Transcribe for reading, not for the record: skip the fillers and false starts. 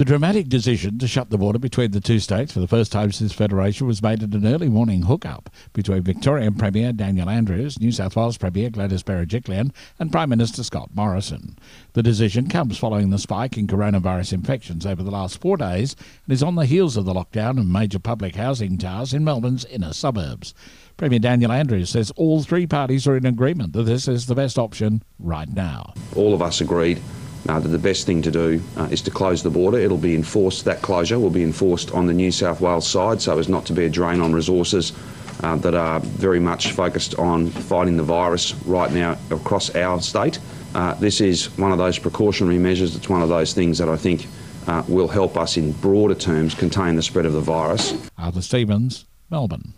The dramatic decision to shut the border between the two states for the first time since Federation was made at an early morning hookup between Victorian Premier Daniel Andrews, New South Wales Premier Gladys Berejiklian and Prime Minister Scott Morrison. The decision comes following the spike in coronavirus infections over the last 4 days and is on the heels of the lockdown of major public housing towers in Melbourne's inner suburbs. Premier Daniel Andrews says all three parties are in agreement that this is the best option right now. All of us agreed that the best thing to do is to close the border. It'll be enforced, that closure will be enforced on the New South Wales side so as not to be a drain on resources that are very much focused on fighting the virus right now across our state. This is one of those precautionary measures. It's one of those things that I think will help us in broader terms contain the spread of the virus. Arthur Stevens, Melbourne.